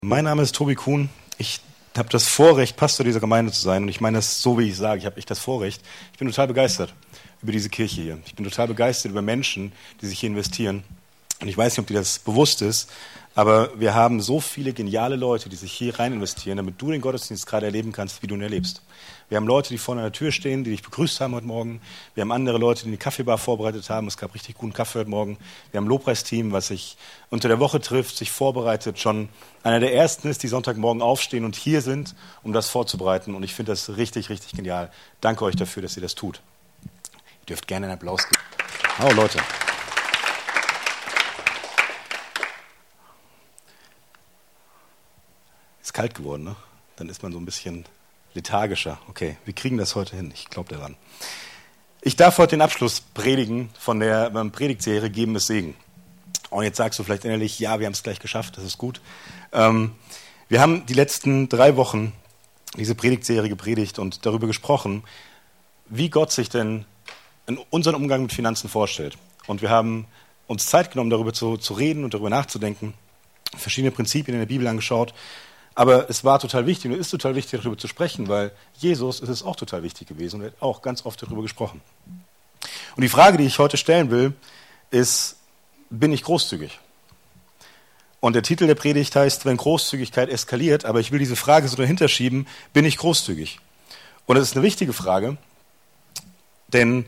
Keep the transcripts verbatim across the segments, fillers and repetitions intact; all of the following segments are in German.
Mein Name ist Tobi Kuhn. Ich habe das Vorrecht, Pastor dieser Gemeinde zu sein. Und ich meine das so, wie ich sage. Ich habe echt das Vorrecht. Ich bin total begeistert über diese Kirche hier. Ich bin total begeistert über Menschen, die sich hier investieren. Und ich weiß nicht, ob dir das bewusst ist, aber wir haben so viele geniale Leute, die sich hier rein investieren, damit du den Gottesdienst gerade erleben kannst, wie du ihn erlebst. Wir haben Leute, die vorne an der Tür stehen, die dich begrüßt haben heute Morgen. Wir haben andere Leute, die eine Kaffeebar vorbereitet haben. Es gab richtig guten Kaffee heute Morgen. Wir haben ein Lobpreisteam, was sich unter der Woche trifft, sich vorbereitet. Schon einer der Ersten ist, die Sonntagmorgen aufstehen und hier sind, um das vorzubereiten. Und ich finde das richtig, richtig genial. Danke euch dafür, dass ihr das tut. Ihr dürft gerne einen Applaus geben. Oh, Leute. Ist kalt geworden, ne? Dann ist man so ein bisschen lethargischer. Okay, wir kriegen das heute hin. Ich glaube daran. Ich darf heute den Abschluss predigen von der ähm, Predigtserie Geben ist Segen. Und jetzt sagst du vielleicht innerlich, ja, wir haben es gleich geschafft, das ist gut. Ähm, wir haben die letzten drei Wochen diese Predigtserie gepredigt und darüber gesprochen, wie Gott sich denn in unseren Umgang mit Finanzen vorstellt. Und wir haben uns Zeit genommen, darüber zu, zu reden und darüber nachzudenken, verschiedene Prinzipien in der Bibel angeschaut. Aber es war total wichtig und ist total wichtig, darüber zu sprechen, weil Jesus ist es auch total wichtig gewesen und er hat auch ganz oft darüber gesprochen. Und die Frage, die ich heute stellen will, ist, bin ich großzügig? Und der Titel der Predigt heißt, wenn Großzügigkeit eskaliert, aber ich will diese Frage so dahinter schieben, bin ich großzügig? Und das ist eine wichtige Frage, denn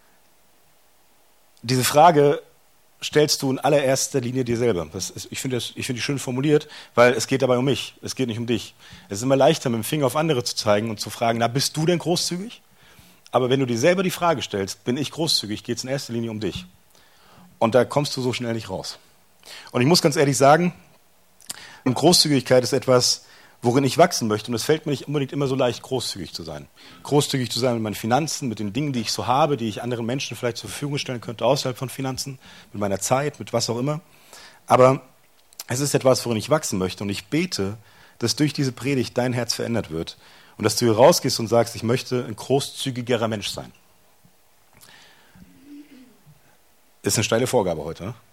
diese Frage stellst du in allererster Linie dir selber. Das ist, ich finde das, ich finde die schön formuliert, weil es geht dabei um mich, es geht nicht um dich. Es ist immer leichter, mit dem Finger auf andere zu zeigen und zu fragen, na, bist du denn großzügig? Aber wenn du dir selber die Frage stellst, bin ich großzügig, geht es in erster Linie um dich. Und da kommst du so schnell nicht raus. Und ich muss ganz ehrlich sagen, Großzügigkeit ist etwas, worin ich wachsen möchte. Und es fällt mir nicht unbedingt immer so leicht, großzügig zu sein. Großzügig zu sein mit meinen Finanzen, mit den Dingen, die ich so habe, die ich anderen Menschen vielleicht zur Verfügung stellen könnte, außerhalb von Finanzen, mit meiner Zeit, mit was auch immer. Aber es ist etwas, worin ich wachsen möchte. Und ich bete, dass durch diese Predigt dein Herz verändert wird. Und dass du hier rausgehst und sagst, ich möchte ein großzügigerer Mensch sein. Ist eine steile Vorgabe heute, ne?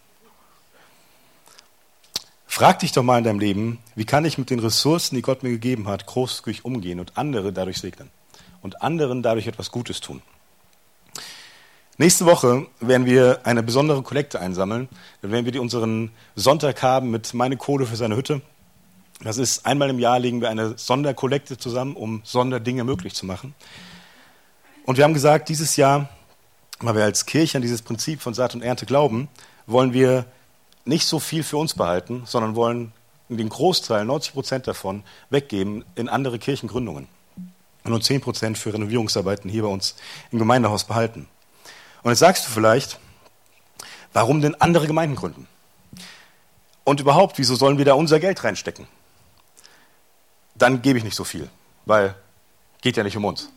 Frag dich doch mal in deinem Leben, wie kann ich mit den Ressourcen, die Gott mir gegeben hat, großzügig umgehen und andere dadurch segnen und anderen dadurch etwas Gutes tun. Nächste Woche werden wir eine besondere Kollekte einsammeln. Dann werden wir die unseren Sonntag haben mit Meine Kohle für seine Hütte. Das ist, einmal im Jahr legen wir eine Sonderkollekte zusammen, um Sonderdinge möglich zu machen. Und wir haben gesagt, dieses Jahr, weil wir als Kirche an dieses Prinzip von Saat und Ernte glauben, wollen wir nicht so viel für uns behalten, sondern wollen den Großteil, neunzig Prozent davon, weggeben in andere Kirchengründungen. Und nur zehn Prozent für Renovierungsarbeiten hier bei uns im Gemeindehaus behalten. Und jetzt sagst du vielleicht, warum denn andere Gemeinden gründen? Und überhaupt, wieso sollen wir da unser Geld reinstecken? Dann gebe ich nicht so viel, weil geht ja nicht um uns.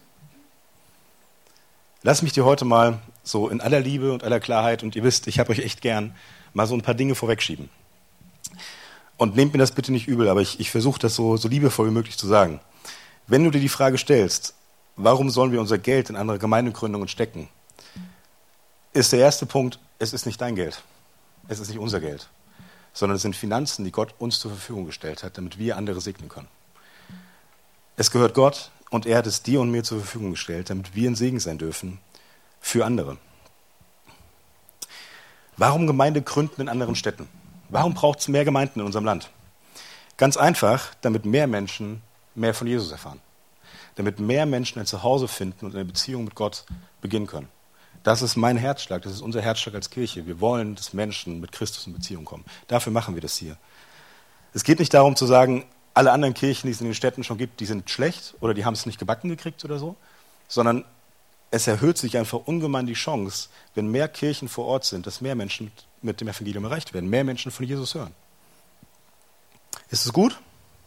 Lass mich dir heute mal so in aller Liebe und aller Klarheit, und ihr wisst, ich habe euch echt gern, mal so ein paar Dinge vorwegschieben. Und nehmt mir das bitte nicht übel, aber ich, ich versuche das so, so liebevoll wie möglich zu sagen. Wenn du dir die Frage stellst, warum sollen wir unser Geld in andere Gemeindegründungen stecken, ist der erste Punkt, es ist nicht dein Geld. Es ist nicht unser Geld. Sondern es sind Finanzen, die Gott uns zur Verfügung gestellt hat, damit wir andere segnen können. Es gehört Gott und er hat es dir und mir zur Verfügung gestellt, damit wir ein Segen sein dürfen für andere. Warum Gemeinde gründen in anderen Städten? Warum braucht es mehr Gemeinden in unserem Land? Ganz einfach, damit mehr Menschen mehr von Jesus erfahren. Damit mehr Menschen ein Zuhause finden und eine Beziehung mit Gott beginnen können. Das ist mein Herzschlag, das ist unser Herzschlag als Kirche. Wir wollen, dass Menschen mit Christus in Beziehung kommen. Dafür machen wir das hier. Es geht nicht darum zu sagen, alle anderen Kirchen, die es in den Städten schon gibt, die sind schlecht oder die haben es nicht gebacken gekriegt oder so, sondern es erhöht sich einfach ungemein die Chance, wenn mehr Kirchen vor Ort sind, dass mehr Menschen mit, mit dem Evangelium erreicht werden, mehr Menschen von Jesus hören. Ist es gut?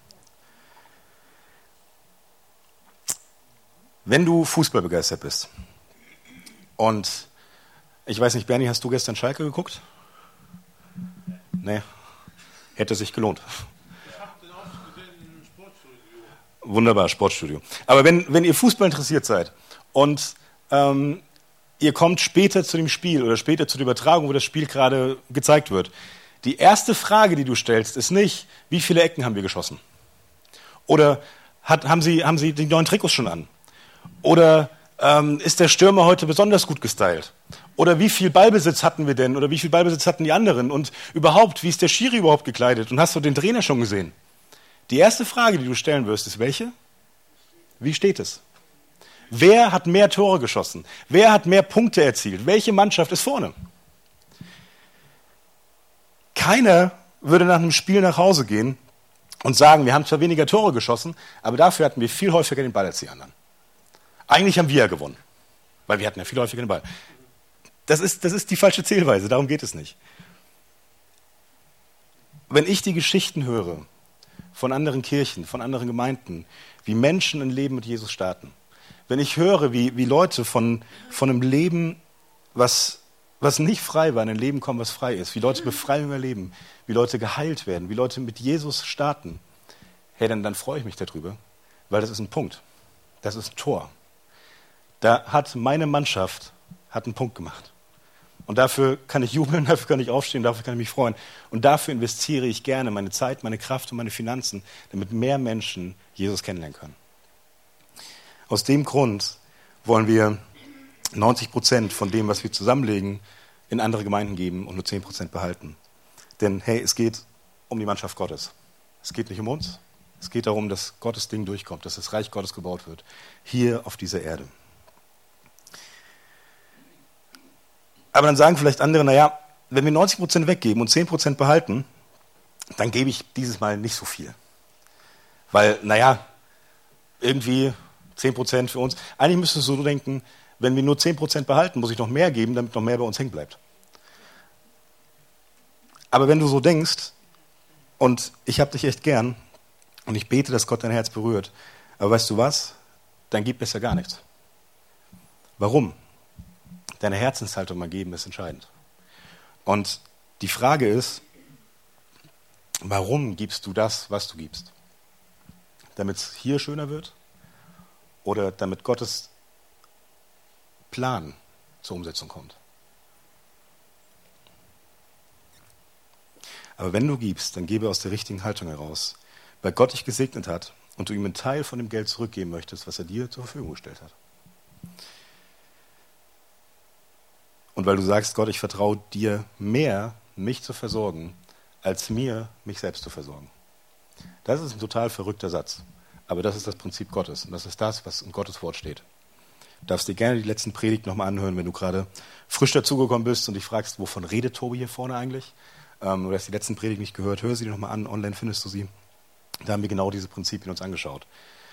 Wenn du Fußball begeistert bist und ich weiß nicht, Bernie, hast du gestern Schalke geguckt? Nee, hätte sich gelohnt. Ich habe den auch gesehen im Sportstudio. Wunderbar, Sportstudio. Aber wenn, wenn ihr Fußball interessiert seid und ähm, ihr kommt später zu dem Spiel oder später zu der Übertragung, wo das Spiel gerade gezeigt wird, Die erste Frage, die du stellst, ist nicht, wie viele Ecken haben wir geschossen? Oder hat, haben, Sie, haben Sie die neuen Trikots schon an? Oder ähm, ist der Stürmer heute besonders gut gestylt? Oder wie viel Ballbesitz hatten wir denn? Oder wie viel Ballbesitz hatten die anderen? Und überhaupt, wie ist der Schiri überhaupt gekleidet? Und hast du den Trainer schon gesehen? Die erste Frage, die du stellen wirst, ist welche? Wie steht es? Wer hat mehr Tore geschossen? Wer hat mehr Punkte erzielt? Welche Mannschaft ist vorne? Keiner würde nach einem Spiel nach Hause gehen und sagen, wir haben zwar weniger Tore geschossen, aber dafür hatten wir viel häufiger den Ball als die anderen. Eigentlich haben wir ja gewonnen, weil wir hatten ja viel häufiger den Ball. Das ist, das ist die falsche Zählweise, darum geht es nicht. Wenn ich die Geschichten höre von anderen Kirchen, von anderen Gemeinden, wie Menschen ein Leben mit Jesus starten, wenn ich höre, wie, wie Leute von, von einem Leben, was, was nicht frei war, in ein Leben kommen, was frei ist, wie Leute Befreiung erleben, wie Leute geheilt werden, wie Leute mit Jesus starten, hey, dann, dann freue ich mich darüber, weil das ist ein Punkt, das ist ein Tor. Da hat meine Mannschaft hat einen Punkt gemacht. Und dafür kann ich jubeln, dafür kann ich aufstehen, dafür kann ich mich freuen. Und dafür investiere ich gerne meine Zeit, meine Kraft und meine Finanzen, damit mehr Menschen Jesus kennenlernen können. Aus dem Grund wollen wir neunzig Prozent von dem, was wir zusammenlegen, in andere Gemeinden geben und nur zehn Prozent behalten. Denn hey, es geht um die Mannschaft Gottes. Es geht nicht um uns. Es geht darum, dass Gottes Ding durchkommt, dass das Reich Gottes gebaut wird. Hier auf dieser Erde. Aber dann sagen vielleicht andere, naja, wenn wir neunzig Prozent weggeben und zehn Prozent behalten, dann gebe ich dieses Mal nicht so viel. Weil, naja, irgendwie zehn Prozent für uns. Eigentlich müsstest du so denken, wenn wir nur zehn Prozent behalten, muss ich noch mehr geben, damit noch mehr bei uns hängen bleibt. Aber wenn du so denkst, und ich habe dich echt gern, und ich bete, dass Gott dein Herz berührt, aber weißt du was? Dann gib besser gar nichts. Warum? Deine Herzenshaltung mal geben ist entscheidend. Und die Frage ist, warum gibst du das, was du gibst? Damit es hier schöner wird? Oder damit Gottes Plan zur Umsetzung kommt? Aber wenn du gibst, dann gebe aus der richtigen Haltung heraus, weil Gott dich gesegnet hat und du ihm einen Teil von dem Geld zurückgeben möchtest, was er dir zur Verfügung gestellt hat. Und weil du sagst, Gott, ich vertraue dir mehr, mich zu versorgen, als mir, mich selbst zu versorgen. Das ist ein total verrückter Satz. Aber das ist das Prinzip Gottes. Und das ist das, was in Gottes Wort steht. Du darfst dir gerne die letzten Predigt nochmal anhören, wenn du gerade frisch dazugekommen bist und dich fragst, wovon redet Tobi hier vorne eigentlich? Ähm, oder hast die letzten Predigt nicht gehört, hör sie dir nochmal an, online findest du sie. Da haben wir genau diese Prinzipien uns angeschaut.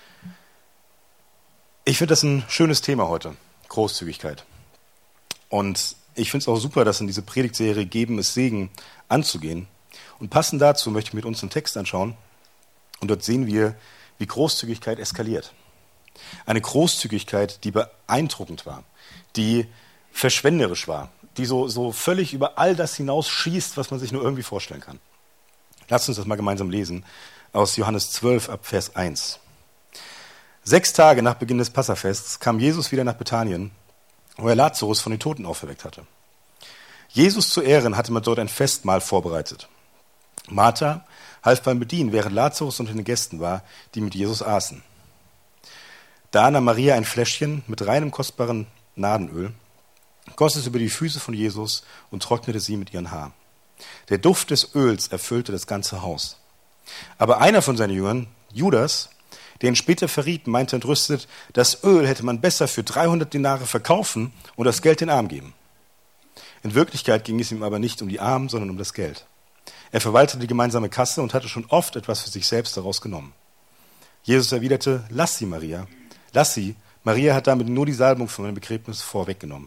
Ich finde das ein schönes Thema heute, Großzügigkeit. Und ich finde es auch super, dass in diese Predigtserie Geben ist Segen anzugehen. Und passend dazu möchte ich mit uns einen Text anschauen. Und dort sehen wir, wie Großzügigkeit eskaliert. Eine Großzügigkeit, die beeindruckend war, die verschwenderisch war, die so, so völlig über all das hinausschießt, was man sich nur irgendwie vorstellen kann. Lasst uns das mal gemeinsam lesen aus Johannes zwölf ab Vers eins. Sechs Tage nach Beginn des Passafests kam Jesus wieder nach Bethanien, wo er Lazarus von den Toten auferweckt hatte. Jesus zu Ehren hatte man dort ein Festmahl vorbereitet. Martha half beim Bedienen, während Lazarus unter den Gästen war, die mit Jesus aßen. Da nahm Maria ein Fläschchen mit reinem kostbaren Nadenöl, goss es über die Füße von Jesus und trocknete sie mit ihren Haaren. Der Duft des Öls erfüllte das ganze Haus. Aber einer von seinen Jüngern, Judas, der ihn später verriet, meinte entrüstet, das Öl hätte man besser für dreihundert Denare verkaufen und das Geld den Armen geben. In Wirklichkeit ging es ihm aber nicht um die Armen, sondern um das Geld. Er verwaltete die gemeinsame Kasse und hatte schon oft etwas für sich selbst daraus genommen. Jesus erwiderte, lass sie, Maria, lass sie. Maria hat damit nur die Salbung für mein Begräbnis vorweggenommen.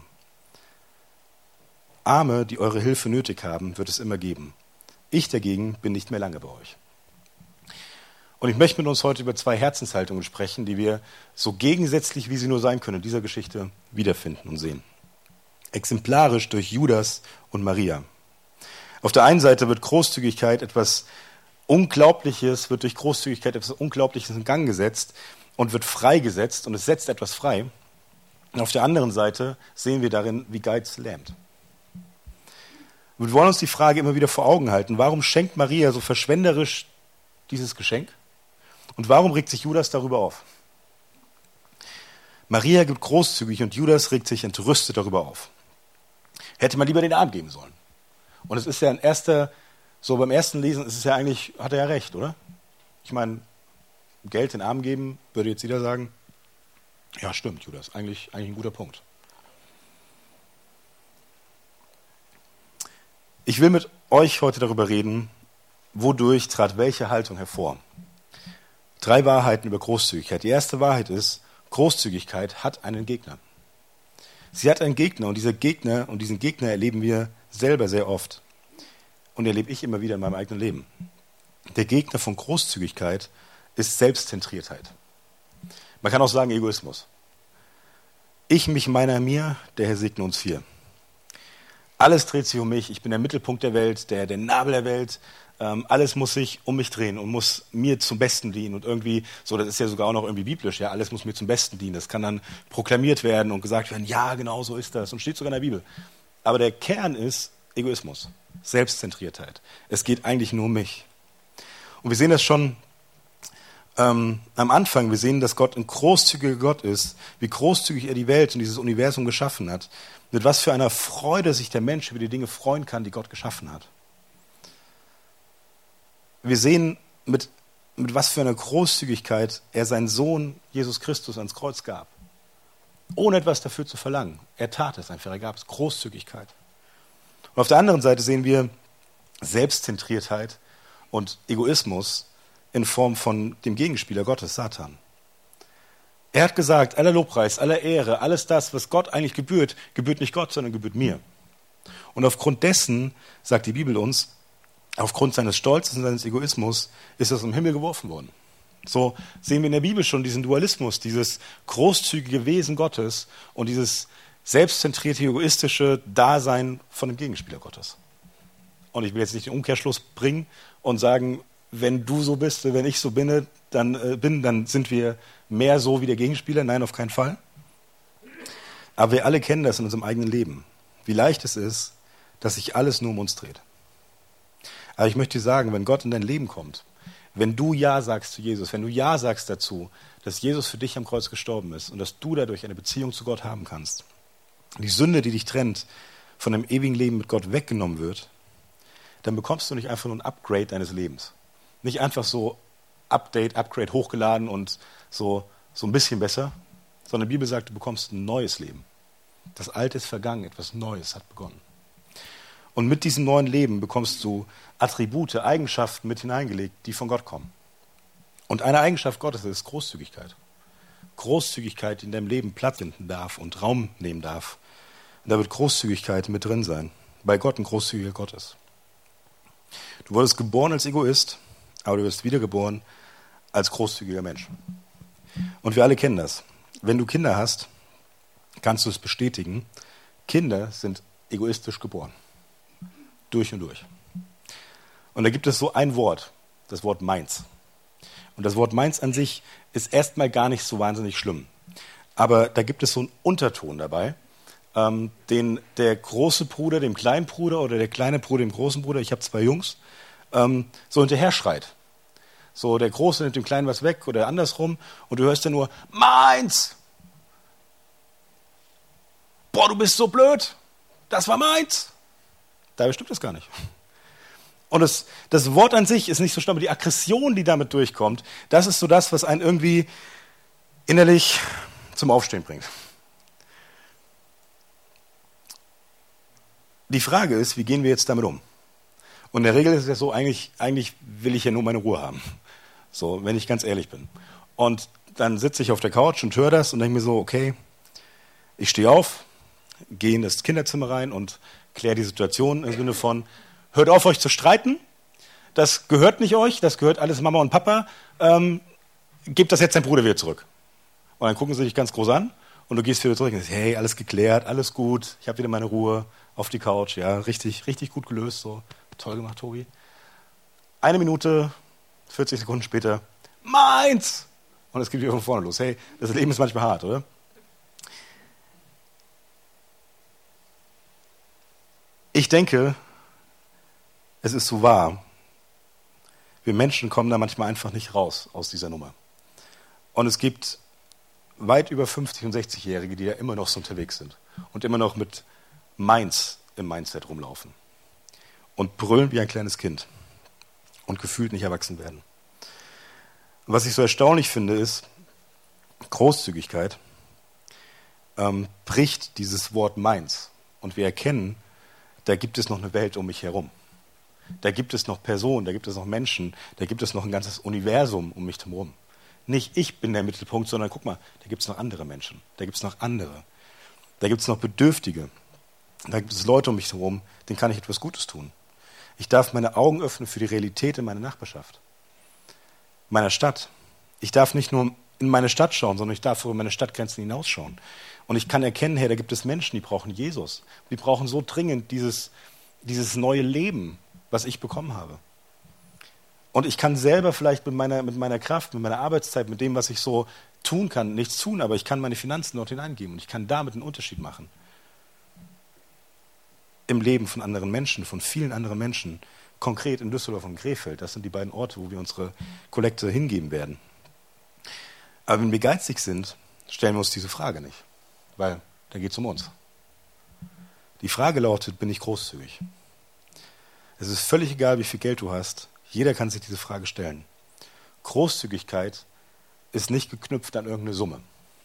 Arme, die eure Hilfe nötig haben, wird es immer geben. Ich dagegen bin nicht mehr lange bei euch. Und ich möchte mit uns heute über zwei Herzenshaltungen sprechen, die wir so gegensätzlich, wie sie nur sein können, in dieser Geschichte wiederfinden und sehen. Exemplarisch durch Judas und Maria. Auf der einen Seite wird Großzügigkeit etwas Unglaubliches, wird durch Großzügigkeit etwas Unglaubliches in Gang gesetzt und wird freigesetzt und es setzt etwas frei. Und auf der anderen Seite sehen wir darin, wie Geiz lähmt. Wir wollen uns die Frage immer wieder vor Augen halten, warum schenkt Maria so verschwenderisch dieses Geschenk? Und warum regt sich Judas darüber auf? Maria gibt großzügig und Judas regt sich entrüstet darüber auf. Hätte man lieber den Arm geben sollen. Und es ist ja ein erster, so beim ersten Lesen ist es ja eigentlich, hat er ja recht, oder? Ich meine, Geld den Arm geben, würde jetzt jeder sagen, ja stimmt, Judas, eigentlich, eigentlich ein guter Punkt. Ich will mit euch heute darüber reden, wodurch trat welche Haltung hervor. Drei Wahrheiten über Großzügigkeit. Die erste Wahrheit ist, Großzügigkeit hat einen Gegner. Sie hat einen Gegner und dieser Gegner, und diesen Gegner erleben wir selber sehr oft. Und erlebe ich immer wieder in meinem eigenen Leben. Der Gegner von Großzügigkeit ist Selbstzentriertheit. Man kann auch sagen Egoismus. Ich, mich, meiner, mir, der Herr segne uns vier. Alles dreht sich um mich, ich bin der Mittelpunkt der Welt, der, der Nabel der Welt. Ähm, alles muss sich um mich drehen und muss mir zum Besten dienen. Und irgendwie, so das ist ja sogar auch noch irgendwie biblisch, ja, alles muss mir zum Besten dienen. Das kann dann proklamiert werden und gesagt werden, ja, genau so ist das. Und steht sogar in der Bibel. Aber der Kern ist Egoismus, Selbstzentriertheit. Es geht eigentlich nur um mich. Und wir sehen das schon ähm, am Anfang. Wir sehen, dass Gott ein großzügiger Gott ist, wie großzügig er die Welt und dieses Universum geschaffen hat. Mit was für einer Freude sich der Mensch über die Dinge freuen kann, die Gott geschaffen hat. Wir sehen, mit, mit was für einer Großzügigkeit er seinen Sohn Jesus Christus ans Kreuz gab. Ohne etwas dafür zu verlangen. Er tat es einfach, er gab es. Großzügigkeit. Und auf der anderen Seite sehen wir Selbstzentriertheit und Egoismus in Form von dem Gegenspieler Gottes, Satan. Er hat gesagt, aller Lobpreis, aller Ehre, alles das, was Gott eigentlich gebührt, gebührt nicht Gott, sondern gebührt mir. Und aufgrund dessen, sagt die Bibel uns, aufgrund seines Stolzes und seines Egoismus ist er aus dem Himmel geworfen worden. So sehen wir in der Bibel schon diesen Dualismus, dieses großzügige Wesen Gottes und dieses selbstzentrierte, egoistische Dasein von dem Gegenspieler Gottes. Und ich will jetzt nicht den Umkehrschluss bringen und sagen, wenn du so bist, wenn ich so bin, dann, äh, bin, dann sind wir mehr so wie der Gegenspieler. Nein, auf keinen Fall. Aber wir alle kennen das in unserem eigenen Leben. Wie leicht es ist, dass sich alles nur um uns dreht. Aber ich möchte dir sagen, wenn Gott in dein Leben kommt, wenn du Ja sagst zu Jesus, wenn du Ja sagst dazu, dass Jesus für dich am Kreuz gestorben ist und dass du dadurch eine Beziehung zu Gott haben kannst, die Sünde, die dich trennt, von einem ewigen Leben mit Gott weggenommen wird, dann bekommst du nicht einfach nur ein Upgrade deines Lebens. Nicht einfach so Update, Upgrade hochgeladen und so, so ein bisschen besser, sondern die Bibel sagt, du bekommst ein neues Leben. Das Alte ist vergangen, etwas Neues hat begonnen. Und mit diesem neuen Leben bekommst du Attribute, Eigenschaften mit hineingelegt, die von Gott kommen. Und eine Eigenschaft Gottes ist Großzügigkeit. Großzügigkeit, die in deinem Leben Platz finden darf und Raum nehmen darf. Und da wird Großzügigkeit mit drin sein, weil Gott ein großzügiger Gott ist. Du wurdest geboren als Egoist, aber du wirst wiedergeboren als großzügiger Mensch. Und wir alle kennen das. Wenn du Kinder hast, kannst du es bestätigen, Kinder sind egoistisch geboren. Durch und durch. Und da gibt es so ein Wort, das Wort meins. Und das Wort meins an sich ist erstmal gar nicht so wahnsinnig schlimm. Aber da gibt es so einen Unterton dabei, ähm, den der große Bruder dem kleinen Bruder oder der kleine Bruder dem großen Bruder, ich habe zwei Jungs, ähm, so hinterher schreit. So der Große nimmt dem Kleinen was weg oder andersrum und du hörst dann nur, meins! Boah, du bist so blöd! Das war meins! Dabei stimmt das gar nicht. Und das, das Wort an sich ist nicht so schlimm, aber die Aggression, die damit durchkommt, das ist so das, was einen irgendwie innerlich zum Aufstehen bringt. Die Frage ist, wie gehen wir jetzt damit um? Und in der Regel ist es ja so, eigentlich, eigentlich will ich ja nur meine Ruhe haben. So, wenn ich ganz ehrlich bin. Und dann sitze ich auf der Couch und höre das und denke mir so, okay, ich stehe auf, gehe in das Kinderzimmer rein und kläre die Situation im Sinne von, hört auf, euch zu streiten, das gehört nicht euch, das gehört alles Mama und Papa, ähm, gebt das jetzt deinem Bruder wieder zurück. Und dann gucken sie dich ganz groß an und du gehst wieder zurück und sagst, hey, alles geklärt, alles gut, ich habe wieder meine Ruhe auf die Couch, ja, richtig, richtig gut gelöst, so, toll gemacht, Tobi. Eine Minute, vierzig Sekunden später, meins! Und es geht wieder von vorne los. Hey, das Leben ist manchmal hart, oder? Ich denke, es ist so wahr. Wir Menschen kommen da manchmal einfach nicht raus aus dieser Nummer. Und es gibt weit über fünfzig- und sechzigjährige, die ja immer noch so unterwegs sind und immer noch mit Meins im Mindset rumlaufen und brüllen wie ein kleines Kind und gefühlt nicht erwachsen werden. Und was ich so erstaunlich finde, ist, Großzügigkeit ähm, bricht dieses Wort Meins. Und wir erkennen, da gibt es noch eine Welt um mich herum. Da gibt es noch Personen, da gibt es noch Menschen, da gibt es noch ein ganzes Universum um mich herum. Nicht ich bin der Mittelpunkt, sondern guck mal, da gibt es noch andere Menschen, da gibt es noch andere. Da gibt es noch Bedürftige, da gibt es Leute um mich herum, denen kann ich etwas Gutes tun. Ich darf meine Augen öffnen für die Realität in meiner Nachbarschaft, meiner Stadt. Ich darf nicht nur in meine Stadt schauen, sondern ich darf über meine Stadtgrenzen hinausschauen. Und ich kann erkennen, hey, da gibt es Menschen, die brauchen Jesus. Die brauchen so dringend dieses, dieses neue Leben, was ich bekommen habe. Und ich kann selber vielleicht mit meiner, mit meiner Kraft, mit meiner Arbeitszeit, mit dem, was ich so tun kann, nichts tun, aber ich kann meine Finanzen dort hineingeben und ich kann damit einen Unterschied machen. Im Leben von anderen Menschen, von vielen anderen Menschen, konkret in Düsseldorf und Krefeld. Das sind die beiden Orte, wo wir unsere Kollekte hingeben werden. Aber wenn wir geizig sind, stellen wir uns diese Frage nicht, weil da geht es um uns. Die Frage lautet, bin ich großzügig? Es ist völlig egal, wie viel Geld du hast. Jeder kann sich diese Frage stellen. Großzügigkeit ist nicht geknüpft an irgendeine Summe.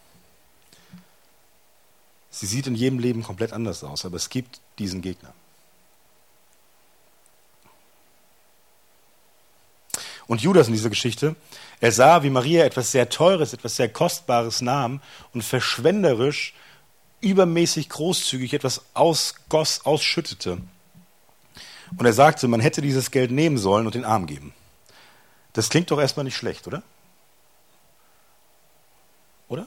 Sie sieht in jedem Leben komplett anders aus, aber es gibt diesen Gegner. Und Judas in dieser Geschichte, er sah, wie Maria etwas sehr Teures, etwas sehr Kostbares nahm und verschwenderisch, übermäßig großzügig etwas ausgoss, ausschüttete. Und er sagte, man hätte dieses Geld nehmen sollen und den Armen geben. Das klingt doch erstmal nicht schlecht, oder? Oder?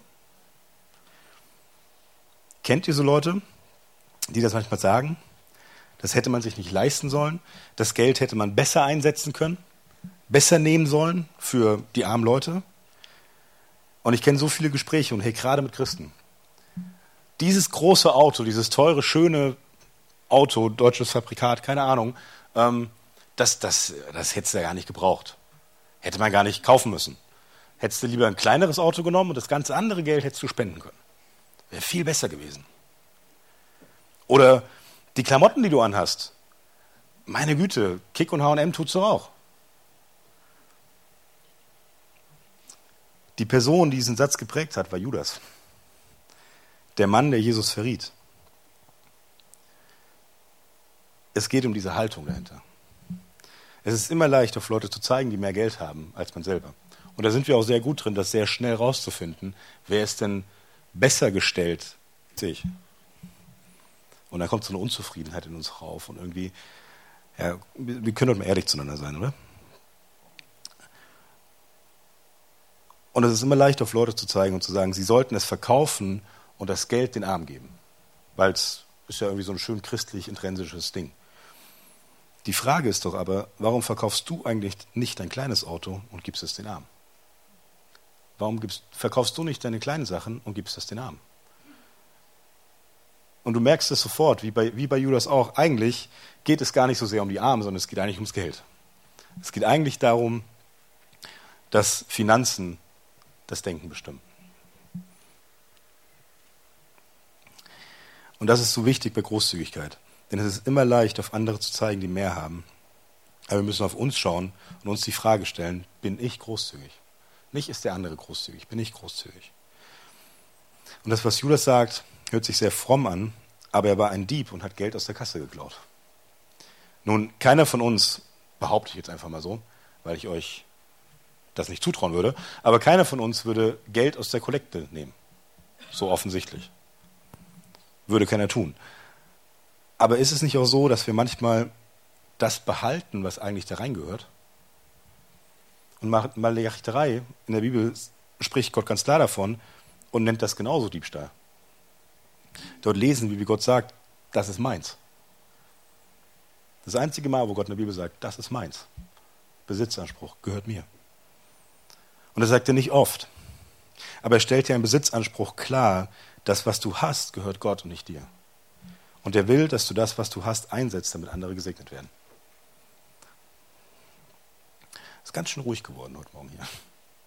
Kennt ihr so Leute, die das manchmal sagen? Das hätte man sich nicht leisten sollen. Das Geld hätte man besser einsetzen können, besser nehmen sollen für die armen Leute. Und ich kenne so viele Gespräche und hey, gerade mit Christen. Dieses große Auto, dieses teure, schöne Auto, deutsches Fabrikat, keine Ahnung, ähm, das, das, das hättest du ja gar nicht gebraucht. Hätte man gar nicht kaufen müssen. Hättest du lieber ein kleineres Auto genommen und das ganze andere Geld hättest du spenden können. Wäre viel besser gewesen. Oder die Klamotten, die du anhast. Meine Güte, Kick und H und M tut's doch auch. Die Person, die diesen Satz geprägt hat, war Judas. Der Mann, der Jesus verriet. Es geht um diese Haltung dahinter. Es ist immer leicht, auf Leute zu zeigen, die mehr Geld haben als man selber. Und da sind wir auch sehr gut drin, das sehr schnell rauszufinden, wer ist denn besser gestellt als ich. Und dann kommt so eine Unzufriedenheit in uns rauf und irgendwie, ja, wir können doch mal ehrlich zueinander sein, oder? Und es ist immer leicht, auf Leute zu zeigen und zu sagen, sie sollten es verkaufen und das Geld den Armen geben. Weil es ist ja irgendwie so ein schön christlich intrinsisches Ding. Die Frage ist doch aber, warum verkaufst du eigentlich nicht dein kleines Auto und gibst es den Armen? Warum gibst, verkaufst du nicht deine kleinen Sachen und gibst es den Armen? Und du merkst es sofort, wie bei, wie bei Judas auch, eigentlich geht es gar nicht so sehr um die Armen, sondern es geht eigentlich ums Geld. Es geht eigentlich darum, dass Finanzen das Denken bestimmen. Und das ist so wichtig bei Großzügigkeit. Denn es ist immer leicht, auf andere zu zeigen, die mehr haben. Aber wir müssen auf uns schauen und uns die Frage stellen, bin ich großzügig? Nicht ist der andere großzügig, bin ich großzügig? Und das, was Judas sagt, hört sich sehr fromm an, aber er war ein Dieb und hat Geld aus der Kasse geklaut. Nun, keiner von uns, behaupte ich jetzt einfach mal so, weil ich euch das nicht zutrauen würde, aber keiner von uns würde Geld aus der Kollekte nehmen. So offensichtlich. Würde keiner tun. Aber ist es nicht auch so, dass wir manchmal das behalten, was eigentlich da reingehört? Und Malachi drei in der Bibel spricht Gott ganz klar davon und nennt das genauso Diebstahl. Dort lesen wir, wie Gott sagt, das ist meins. Das einzige Mal, wo Gott in der Bibel sagt, das ist meins. Besitzanspruch gehört mir. Und das sagt er nicht oft. Aber er stellt ja einen Besitzanspruch klar, das, was du hast, gehört Gott und nicht dir. Und er will, dass du das, was du hast, einsetzt, damit andere gesegnet werden. Ist ganz schön ruhig geworden heute Morgen hier.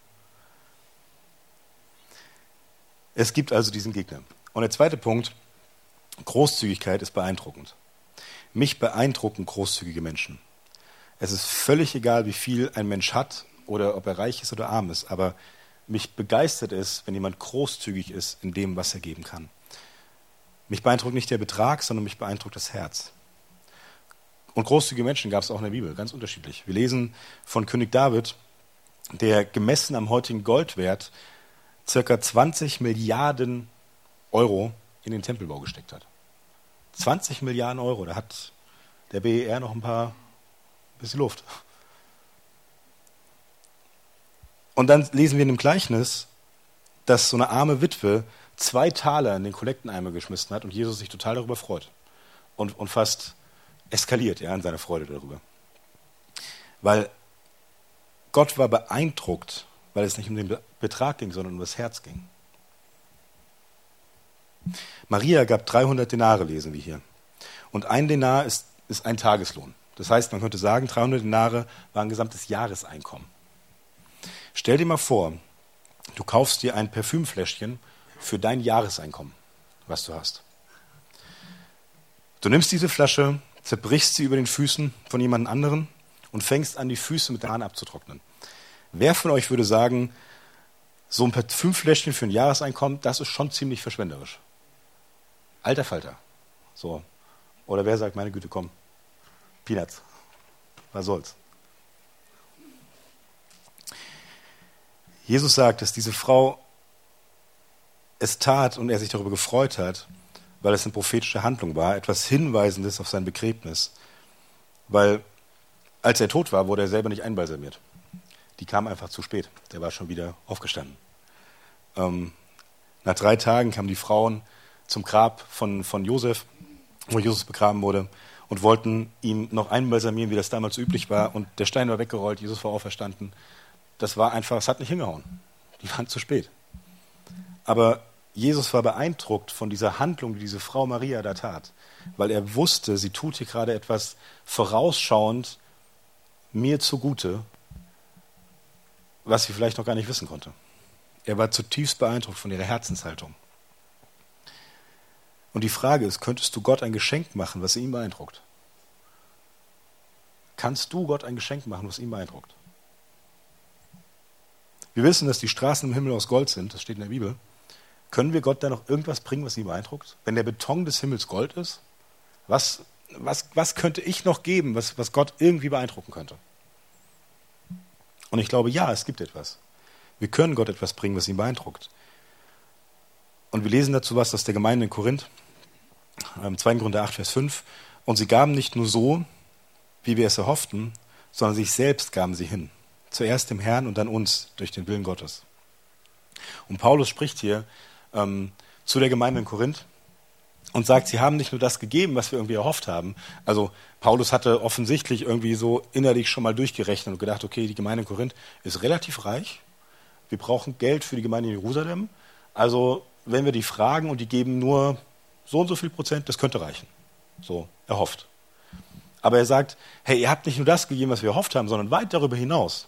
Es gibt also diesen Gegner. Und der zweite Punkt, Großzügigkeit ist beeindruckend. Mich beeindrucken großzügige Menschen. Es ist völlig egal, wie viel ein Mensch hat oder ob er reich ist oder arm ist, aber mich begeistert es, wenn jemand großzügig ist in dem, was er geben kann. Mich beeindruckt nicht der Betrag, sondern mich beeindruckt das Herz. Und großzügige Menschen gab es auch in der Bibel, ganz unterschiedlich. Wir lesen von König David, der gemessen am heutigen Goldwert circa zwanzig Milliarden Euro in den Tempelbau gesteckt hat. zwanzig Milliarden Euro, da hat der B E R noch ein paar bisschen Luft. Und dann lesen wir in dem Gleichnis, dass so eine arme Witwe zwei Taler in den Kollekteneimer geschmissen hat und Jesus sich total darüber freut und, und fast eskaliert, ja, in seiner Freude darüber. Weil Gott war beeindruckt, weil es nicht um den Betrag ging, sondern um das Herz ging. Maria gab dreihundert Denare, lesen wir hier. Und ein Denar ist, ist ein Tageslohn. Das heißt, man könnte sagen, dreihundert Denare war ein gesamtes Jahreseinkommen. Stell dir mal vor, du kaufst dir ein Parfümfläschchen für dein Jahreseinkommen, was du hast. Du nimmst diese Flasche, zerbrichst sie über den Füßen von jemand anderen und fängst an, die Füße mit der Hand abzutrocknen. Wer von euch würde sagen, so ein Parfümfläschchen für ein Jahreseinkommen, das ist schon ziemlich verschwenderisch? Alter Falter. So. Oder wer sagt, meine Güte, komm, Peanuts. Was soll's? Jesus sagt, dass diese Frau es tat und er sich darüber gefreut hat, weil es eine prophetische Handlung war, etwas Hinweisendes auf sein Begräbnis. Weil als er tot war, wurde er selber nicht einbalsamiert. Die kam einfach zu spät. Der war schon wieder aufgestanden. Ähm, nach drei Tagen kamen die Frauen zum Grab von, von Josef, wo Jesus begraben wurde, und wollten ihn noch einbalsamieren, wie das damals üblich war. Und der Stein war weggerollt, Jesus war auferstanden. Das war einfach, es hat nicht hingehauen. Die waren zu spät. Aber Jesus war beeindruckt von dieser Handlung, die diese Frau Maria da tat, weil er wusste, sie tut hier gerade etwas vorausschauend mir zugute, was sie vielleicht noch gar nicht wissen konnte. Er war zutiefst beeindruckt von ihrer Herzenshaltung. Und die Frage ist, könntest du Gott ein Geschenk machen, was ihn beeindruckt? Kannst du Gott ein Geschenk machen, was ihn beeindruckt? Wir wissen, dass die Straßen im Himmel aus Gold sind, das steht in der Bibel. Können wir Gott da noch irgendwas bringen, was ihn beeindruckt? Wenn der Beton des Himmels Gold ist, was, was, was könnte ich noch geben, was, was Gott irgendwie beeindrucken könnte? Und ich glaube, ja, es gibt etwas. Wir können Gott etwas bringen, was ihn beeindruckt. Und wir lesen dazu was aus der Gemeinde in Korinth, zweiten Korinther acht, Vers fünf. Und sie gaben nicht nur so, wie wir es erhofften, sondern sich selbst gaben sie hin. Zuerst dem Herrn und dann uns durch den Willen Gottes. Und Paulus spricht hier ähm, zu der Gemeinde in Korinth und sagt, sie haben nicht nur das gegeben, was wir irgendwie erhofft haben. Also Paulus hatte offensichtlich irgendwie so innerlich schon mal durchgerechnet und gedacht, okay, die Gemeinde in Korinth ist relativ reich. Wir brauchen Geld für die Gemeinde in Jerusalem. Also wenn wir die fragen und die geben nur so und so viel Prozent, das könnte reichen. So erhofft. Aber er sagt, hey, ihr habt nicht nur das gegeben, was wir erhofft haben, sondern weit darüber hinaus.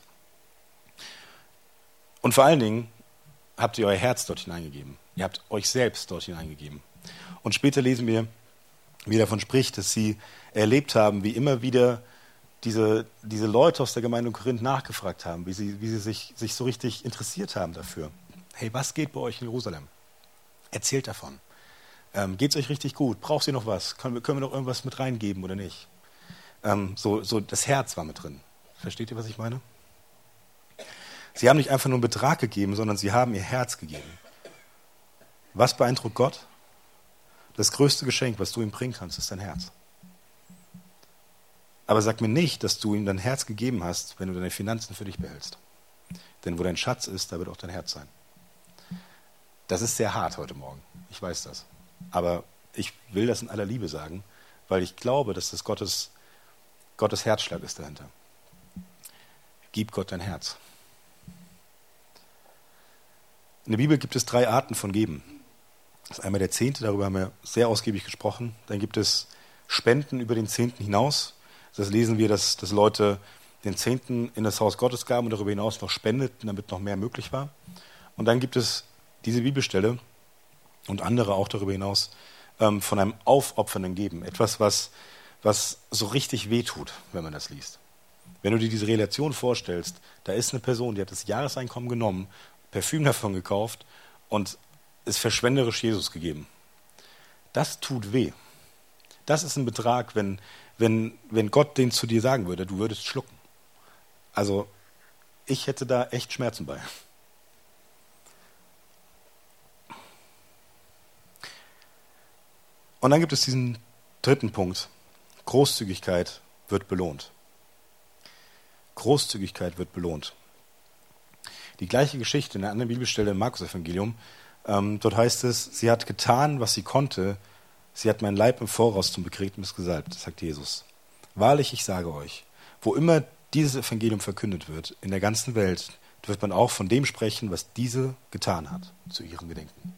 Und vor allen Dingen habt ihr euer Herz dort hineingegeben. Ihr habt euch selbst dort hineingegeben. Und später lesen wir, wie er davon spricht, dass sie erlebt haben, wie immer wieder diese, diese Leute aus der Gemeinde in Korinth nachgefragt haben, wie sie, wie sie sich, sich so richtig interessiert haben dafür. Hey, was geht bei euch in Jerusalem? Erzählt davon. Ähm, geht es euch richtig gut? Braucht ihr noch was? Können wir, können wir noch irgendwas mit reingeben oder nicht? Ähm, so, so das Herz war mit drin. Versteht ihr, was ich meine? Sie haben nicht einfach nur einen Betrag gegeben, sondern sie haben ihr Herz gegeben. Was beeindruckt Gott? Das größte Geschenk, was du ihm bringen kannst, ist dein Herz. Aber sag mir nicht, dass du ihm dein Herz gegeben hast, wenn du deine Finanzen für dich behältst. Denn wo dein Schatz ist, da wird auch dein Herz sein. Das ist sehr hart heute Morgen. Ich weiß das. Aber ich will das in aller Liebe sagen, weil ich glaube, dass das Gottes, Gottes Herzschlag ist dahinter. Gib Gott dein Herz. In der Bibel gibt es drei Arten von Geben. Das ist einmal der Zehnte, darüber haben wir sehr ausgiebig gesprochen. Dann gibt es Spenden über den Zehnten hinaus. Das lesen wir, dass, dass Leute den Zehnten in das Haus Gottes gaben und darüber hinaus noch spendeten, damit noch mehr möglich war. Und dann gibt es diese Bibelstelle und andere auch darüber hinaus ähm, von einem aufopfernden Geben. Etwas, was, was so richtig wehtut, wenn man das liest. Wenn du dir diese Relation vorstellst, da ist eine Person, die hat das Jahreseinkommen genommen, Parfüm davon gekauft und ist verschwenderisch Jesus gegeben. Das tut weh. Das ist ein Betrag, wenn, wenn, wenn Gott den zu dir sagen würde, du würdest schlucken. Also ich hätte da echt Schmerzen bei. Und dann gibt es diesen dritten Punkt. Großzügigkeit wird belohnt. Großzügigkeit wird belohnt. Die gleiche Geschichte in einer anderen Bibelstelle im Markus-Evangelium. Ähm, dort heißt es, sie hat getan, was sie konnte. Sie hat meinen Leib im Voraus zum Begräbnis gesalbt, sagt Jesus. Wahrlich, ich sage euch, wo immer dieses Evangelium verkündet wird, in der ganzen Welt, wird man auch von dem sprechen, was diese getan hat, zu ihrem Gedenken.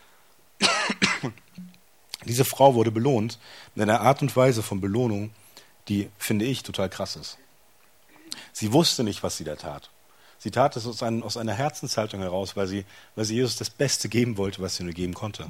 Diese Frau wurde belohnt mit einer Art und Weise von Belohnung, die, finde ich, total krass ist. Sie wusste nicht, was sie da tat. Sie tat es aus, ein, aus einer Herzenshaltung heraus, weil sie, weil sie Jesus das Beste geben wollte, was sie nur geben konnte.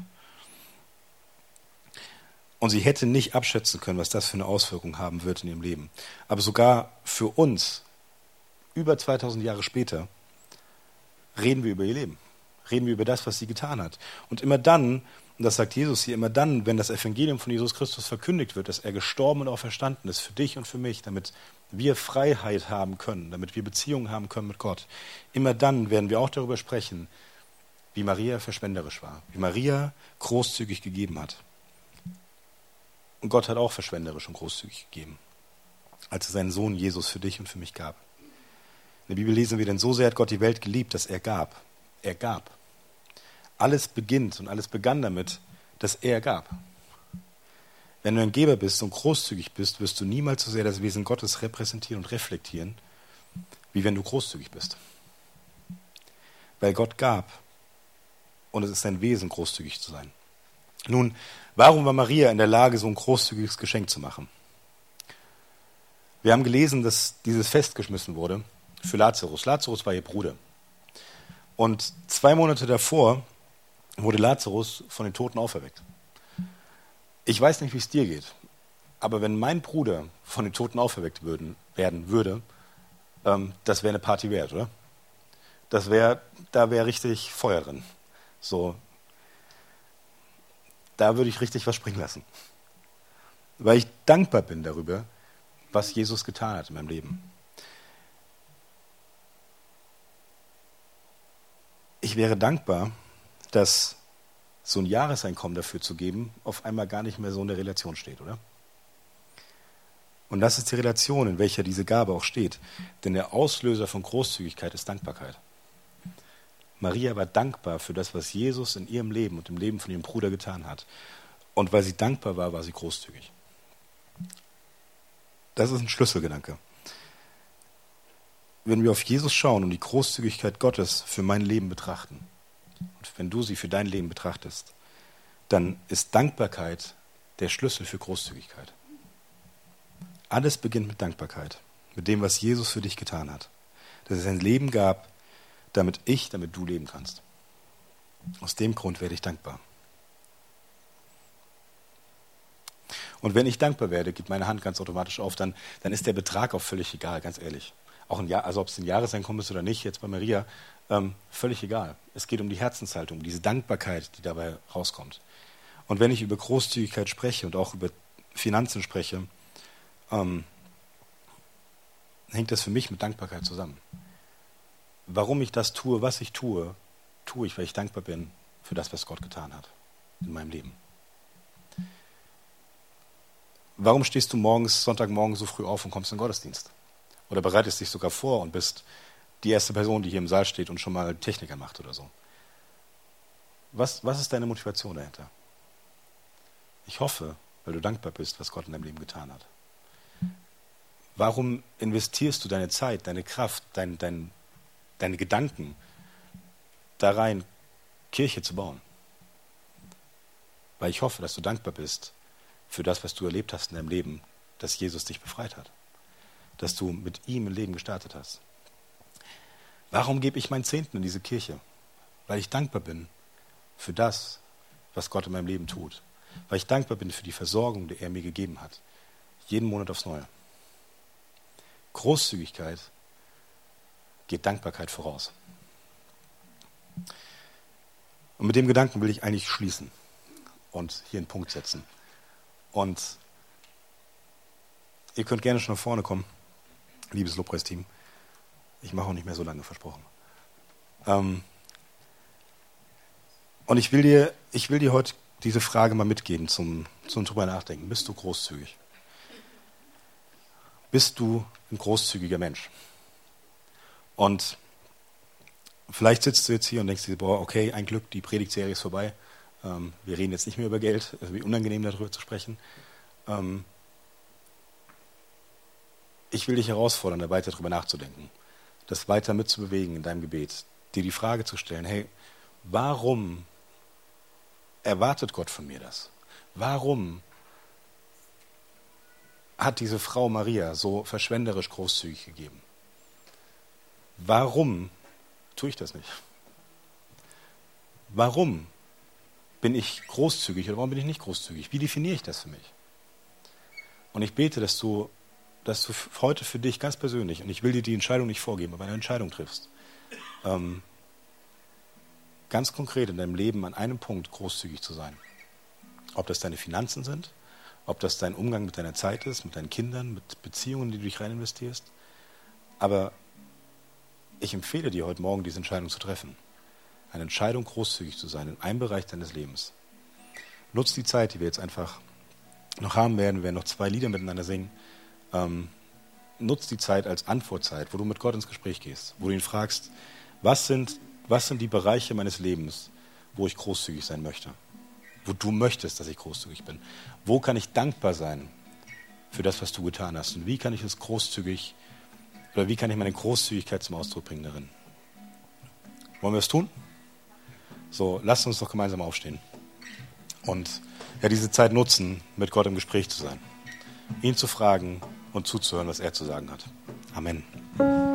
Und sie hätte nicht abschätzen können, was das für eine Auswirkung haben wird in ihrem Leben. Aber sogar für uns, über zweitausend Jahre später, reden wir über ihr Leben. Reden wir über das, was sie getan hat. Und immer dann, und das sagt Jesus hier, immer dann, wenn das Evangelium von Jesus Christus verkündigt wird, dass er gestorben und auferstanden ist, für dich und für mich, damit wir Freiheit haben können, damit wir Beziehungen haben können mit Gott, immer dann werden wir auch darüber sprechen, wie Maria verschwenderisch war, wie Maria großzügig gegeben hat. Und Gott hat auch verschwenderisch und großzügig gegeben, als er seinen Sohn Jesus für dich und für mich gab. In der Bibel lesen wir, denn so sehr hat Gott die Welt geliebt, dass er gab. Er gab. Alles beginnt und alles begann damit, dass er gab. Wenn du ein Geber bist und großzügig bist, wirst du niemals so sehr das Wesen Gottes repräsentieren und reflektieren, wie wenn du großzügig bist. Weil Gott gab und es ist sein Wesen, großzügig zu sein. Nun, warum war Maria in der Lage, so ein großzügiges Geschenk zu machen? Wir haben gelesen, dass dieses Fest geschmissen wurde für Lazarus. Lazarus war ihr Bruder. Und zwei Monate davor wurde Lazarus von den Toten auferweckt. Ich weiß nicht, wie es dir geht, aber wenn mein Bruder von den Toten auferweckt würden, werden würde, ähm, das wäre eine Party wert, oder? Das wäre, da wäre richtig Feuer drin. So, da würde ich richtig was springen lassen. Weil ich dankbar bin darüber, was Jesus getan hat in meinem Leben. Ich wäre dankbar, dass so ein Jahreseinkommen dafür zu geben, auf einmal gar nicht mehr so in der Relation steht, oder? Und das ist die Relation, in welcher diese Gabe auch steht. Denn der Auslöser von Großzügigkeit ist Dankbarkeit. Maria war dankbar für das, was Jesus in ihrem Leben und im Leben von ihrem Bruder getan hat. Und weil sie dankbar war, war sie großzügig. Das ist ein Schlüsselgedanke. Wenn wir auf Jesus schauen und die Großzügigkeit Gottes für mein Leben betrachten, und wenn du sie für dein Leben betrachtest, dann ist Dankbarkeit der Schlüssel für Großzügigkeit. Alles beginnt mit Dankbarkeit, mit dem, was Jesus für dich getan hat. Dass es ein Leben gab, damit ich, damit du leben kannst. Aus dem Grund werde ich dankbar. Und wenn ich dankbar werde, geht meine Hand ganz automatisch auf, dann, dann ist der Betrag auch völlig egal, ganz ehrlich. Auch ein Jahr, also ob es ein Jahreseinkommen ist oder nicht, jetzt bei Maria, ähm, völlig egal. Es geht um die Herzenshaltung, diese Dankbarkeit, die dabei rauskommt. Und wenn ich über Großzügigkeit spreche und auch über Finanzen spreche, ähm, hängt das für mich mit Dankbarkeit zusammen. Warum ich das tue, was ich tue, tue ich, weil ich dankbar bin für das, was Gott getan hat in meinem Leben. Warum stehst du morgens, Sonntagmorgen so früh auf und kommst in den Gottesdienst? Oder bereitest dich sogar vor und bist die erste Person, die hier im Saal steht und schon mal Techniker macht oder so. Was, was ist deine Motivation dahinter? Ich hoffe, weil du dankbar bist, was Gott in deinem Leben getan hat. Warum investierst du deine Zeit, deine Kraft, dein, dein, deine Gedanken da rein, Kirche zu bauen? Weil ich hoffe, dass du dankbar bist für das, was du erlebt hast in deinem Leben, dass Jesus dich befreit hat. dass du mit ihm im Leben gestartet hast. Warum gebe ich meinen Zehnten in diese Kirche? Weil ich dankbar bin für das, was Gott in meinem Leben tut. Weil ich dankbar bin für die Versorgung, die er mir gegeben hat. Jeden Monat aufs Neue. Großzügigkeit geht Dankbarkeit voraus. Und mit dem Gedanken will ich eigentlich schließen und hier einen Punkt setzen. Und ihr könnt gerne schon nach vorne kommen, liebes Lobpreisteam. Ich mache auch nicht mehr so lange, versprochen. Ähm und ich will dir, ich will dir heute diese Frage mal mitgeben zum, zum drüber nachdenken. Bist du großzügig? Bist du ein großzügiger Mensch? Und vielleicht sitzt du jetzt hier und denkst dir, boah, okay, ein Glück, die Predigtserie ist vorbei. Ähm, wir reden jetzt nicht mehr über Geld, also wie unangenehm darüber zu sprechen. Ähm, ich will dich herausfordern, da weiter darüber nachzudenken, das weiter mitzubewegen in deinem Gebet, dir die Frage zu stellen, hey, warum erwartet Gott von mir das? Warum hat diese Frau Maria so verschwenderisch großzügig gegeben? Warum tue ich das nicht? Warum bin ich großzügig oder warum bin ich nicht großzügig? Wie definiere ich das für mich? Und ich bete, dass du, dass du heute für dich ganz persönlich, und ich will dir die Entscheidung nicht vorgeben, aber eine Entscheidung triffst, ähm, ganz konkret in deinem Leben an einem Punkt großzügig zu sein. Ob das deine Finanzen sind, ob das dein Umgang mit deiner Zeit ist, mit deinen Kindern, mit Beziehungen, in die du dich rein investierst. Aber ich empfehle dir heute Morgen, diese Entscheidung zu treffen. Eine Entscheidung, großzügig zu sein in einem Bereich deines Lebens. Nutz die Zeit, die wir jetzt einfach noch haben werden. Wir werden noch zwei Lieder miteinander singen. Ähm, nutz die Zeit als Antwortzeit, wo du mit Gott ins Gespräch gehst, wo du ihn fragst, was sind, was sind die Bereiche meines Lebens, wo ich großzügig sein möchte? Wo du möchtest, dass ich großzügig bin? Wo kann ich dankbar sein für das, was du getan hast? Und wie kann ich es großzügig Oder wie kann ich meine Großzügigkeit zum Ausdruck bringen darin? Wollen wir es tun? So, lasst uns doch gemeinsam aufstehen. Und ja, diese Zeit nutzen, mit Gott im Gespräch zu sein. Ihn zu fragen und zuzuhören, was er zu sagen hat. Amen.